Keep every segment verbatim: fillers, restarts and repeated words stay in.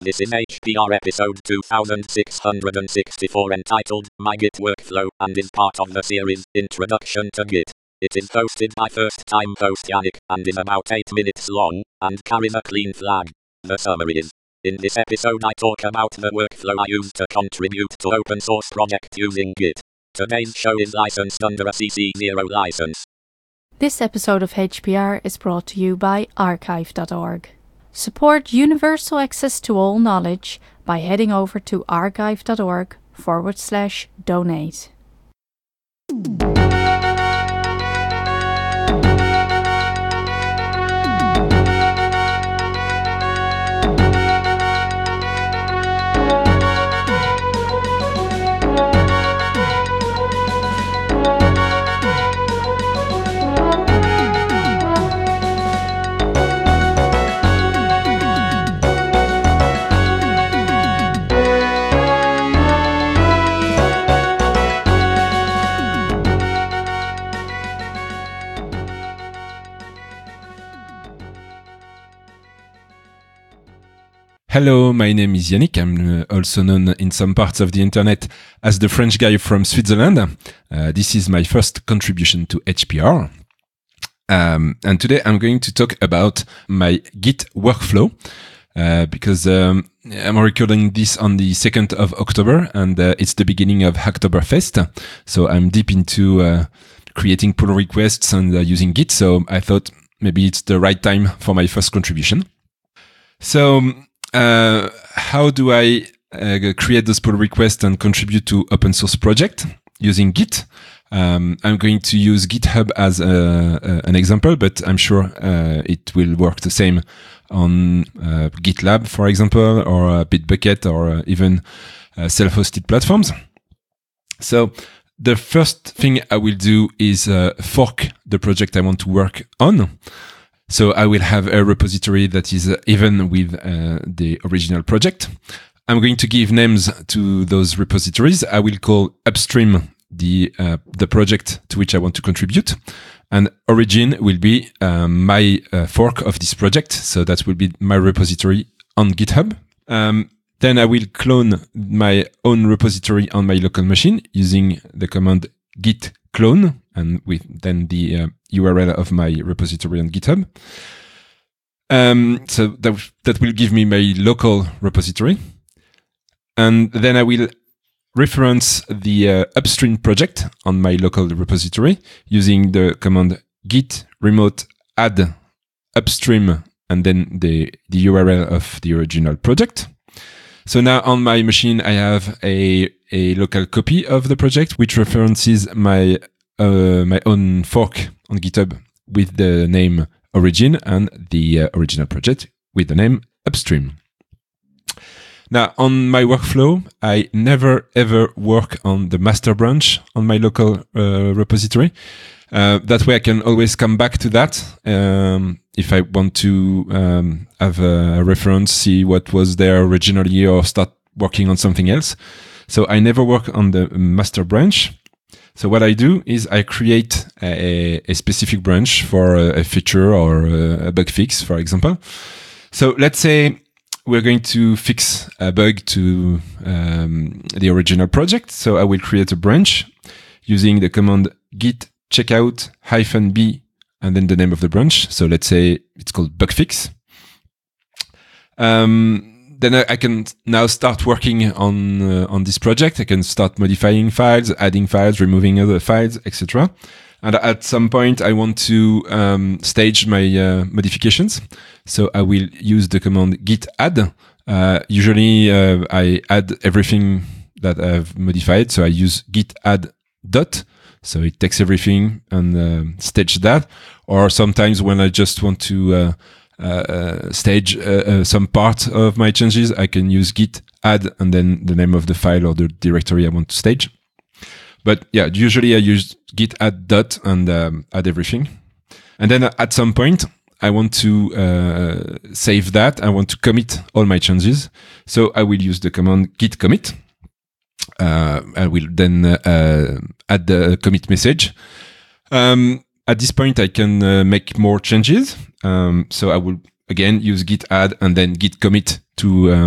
This is H P R episode two thousand six hundred sixty-four entitled My Git Workflow and is part of the series Introduction to Git. It is hosted by first time host Yannick and is about eight minutes long and carries a clean flag. The summary is: in this episode I talk about the workflow I use to contribute to open source project using Git. Today's show is licensed under a C C zero license. This episode of H P R is brought to you by archive dot org. Support universal access to all knowledge by heading over to archive dot org forward slash donate. Hello, my name is Yannick. I'm uh, also known in some parts of the internet as the French guy from Switzerland. Uh, this is my first contribution to H P R. Um, and today I'm going to talk about my Git workflow uh, because um, I'm recording this on the second of October and uh, it's the beginning of Hacktoberfest. So I'm deep into uh, creating pull requests and uh, using Git. So I thought maybe it's the right time for my first contribution. So Uh, how do I uh, create those pull requests and contribute to open source project using Git? Um, I'm going to use GitHub as a, a, an example, but I'm sure uh, it will work the same on uh, GitLab, for example, or uh, Bitbucket, or uh, even uh, self-hosted platforms. So the first thing I will do is uh, fork the project I want to work on. So I will have a repository that is uh, even with uh, the original project. I'm going to give names to those repositories. I will call upstream the uh, the project to which I want to contribute, and origin will be um, my uh, fork of this project. So that will be my repository on GitHub. Um, then I will clone my own repository on my local machine using the command git clone, and with then the uh, U R L of my repository on GitHub. Um, so that, that will give me my local repository. And then I will reference the uh, upstream project on my local repository using the command git remote add upstream and then the, the U R L of the original project. So now on my machine, I have a, a local copy of the project, which references my Uh, my own fork on GitHub with the name origin and the uh, original project with the name upstream. Now, on my workflow, I never ever work on the master branch on my local uh, repository. Uh, that way I can always come back to that um, if I want to um, have a reference, see what was there originally, or start working on something else. So I never work on the master branch. So what I do is I create a, a specific branch for a, a feature or a, a bug fix, for example. So let's say we're going to fix a bug to um, the original project. So I will create a branch using the command git checkout hyphen b and then the name of the branch. So let's say it's called bug fix. Um, Then I can now start working on uh, on this project. I can start modifying files, adding files, removing other files, et cetera. And at some point, I want to um, stage my uh, modifications. So I will use the command git add. Uh, usually, uh, I add everything that I've modified. So I use git add dot. So it takes everything and uh, stage that. Or sometimes when I just want to uh, Uh, uh, stage uh, uh, some part of my changes, I can use git add and then the name of the file or the directory I want to stage. But yeah, usually I use git add dot and um, add everything. And then at some point, I want to uh, save that. I want to commit all my changes. So I will use the command git commit. Uh, I will then uh, add the commit message. Um, At this point, I can uh, make more changes. Um, so I will again use git add and then git commit to um,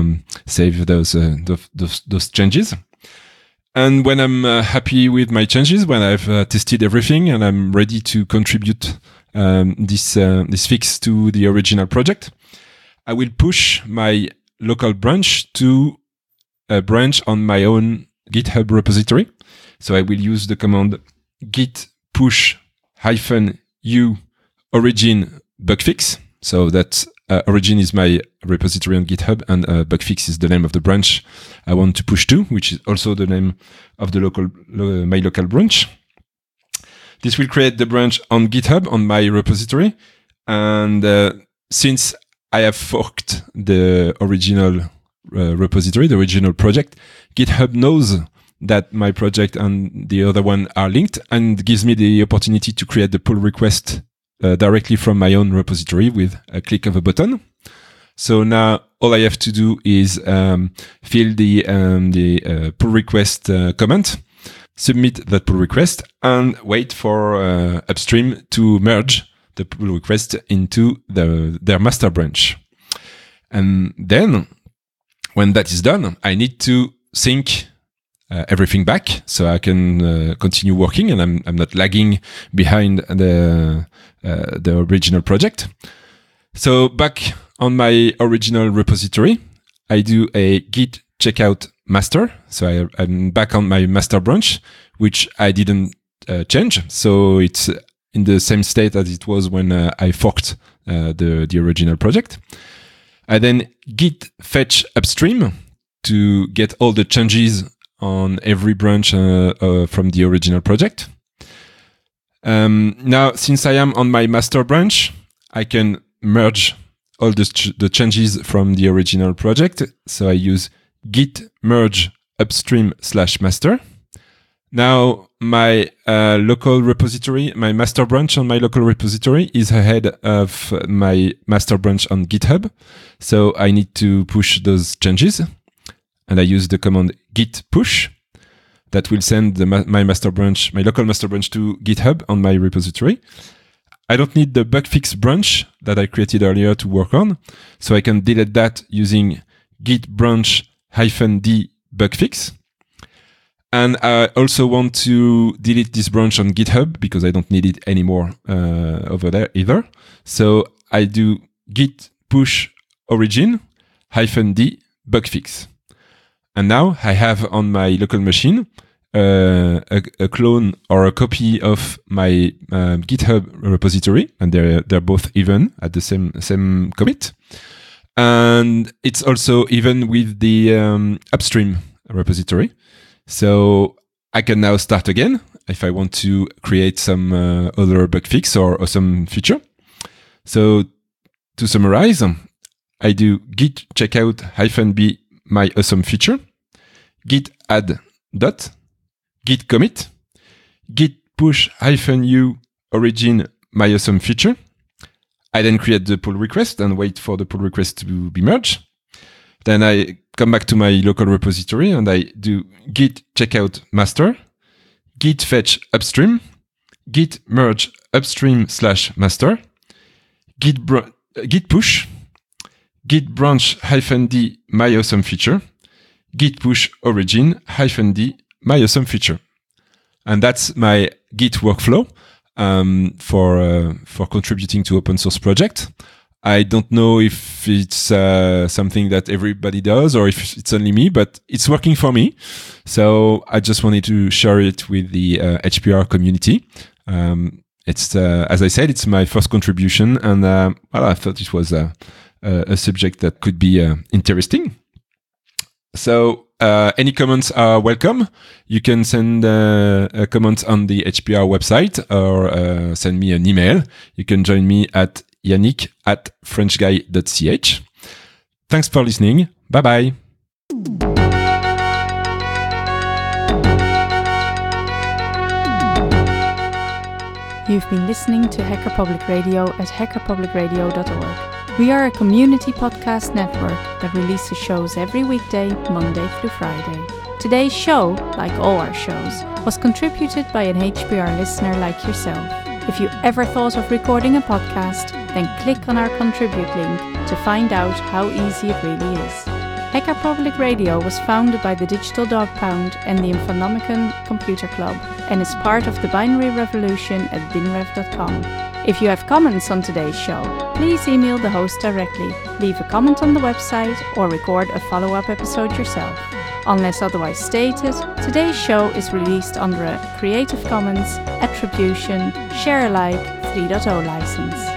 save those uh, those, those those changes. And when I'm uh, happy with my changes, when I've uh, tested everything and I'm ready to contribute um, this uh, this fix to the original project, I will push my local branch to a branch on my own GitHub repository. So I will use the command git push hyphen u origin bugfix. So that uh, origin is my repository on GitHub, and uh, bugfix is the name of the branch I want to push to, which is also the name of the local lo- my local branch. This will create the branch on GitHub on my repository, and uh, since I have forked the original uh, repository, the original project, GitHub knows that my project and the other one are linked and gives me the opportunity to create the pull request uh, directly from my own repository with a click of a button. So now all I have to do is um, fill the um, the uh, pull request uh, comment, submit that pull request, and wait for uh, Upstream to merge the pull request into the, their master branch. And then when that is done, I need to sync uh, everything back so I can uh, continue working and I'm, I'm not lagging behind the, uh, the original project. So back on my original repository, I do a git checkout master. So I, I'm back on my master branch, which I didn't uh, change. So it's in the same state as it was when uh, I forked uh, the, the original project. I then git fetch upstream to get all the changes on every branch uh, uh, from the original project. Um, now, since I am on my master branch, I can merge all the, ch- the changes from the original project. So I use git merge upstream slash master. Now, my uh, local repository, my master branch on my local repository is ahead of my master branch on GitHub. So I need to push those changes. And I use the command git push that will send the ma- my master branch, my local master branch to GitHub on my repository. I don't need the bugfix branch that I created earlier to work on. So I can delete that using git branch hyphen d bugfix. And I also want to delete this branch on GitHub because I don't need it anymore uh, over there either. So I do git push origin hyphen d bugfix. And now I have on my local machine uh, a, a clone or a copy of my um, GitHub repository, and they're they're both even at the same same commit. And it's also even with the um, upstream repository. So I can now start again if I want to create some uh, other bug fix or, or some feature. So to summarize, I do git checkout hyphen b my awesome feature, git add dot, git commit, git push hyphen u origin my awesome feature. I then create the pull request and wait for the pull request to be merged. Then I come back to my local repository and I do git checkout master, git fetch upstream, git merge upstream slash master, git br- git push, git branch hyphen d my awesome feature, git push origin hyphen d my awesome feature. And that's my Git workflow um, for uh, for contributing to open source project. I don't know if it's uh, something that everybody does or if it's only me, but it's working for me. So I just wanted to share it with the uh, H P R community. Um, it's, uh, as I said, it's my first contribution, and uh, well, I thought it was a, a subject that could be uh, interesting. So uh, any comments are welcome. You can send uh, a comment on the H P R website or uh, send me an email. You can join me at Yannick at frenchguy dot c h. Thanks for listening. Bye bye. You've been listening to Hacker Public Radio at hacker public radio dot org. We are a community podcast network that releases shows every weekday, Monday through Friday. Today's show, like all our shows, was contributed by an H P R listener like yourself. If you ever thought of recording a podcast, then click on our contribute link to find out how easy it really is. Hacker Public Radio was founded by the Digital Dog Pound and the Infonomicon Computer Club and is part of the binary revolution at binrev dot com. If you have comments on today's show, please email the host directly, leave a comment on the website, or record a follow-up episode yourself. Unless otherwise stated, today's show is released under a Creative Commons Attribution Share Alike three point oh license.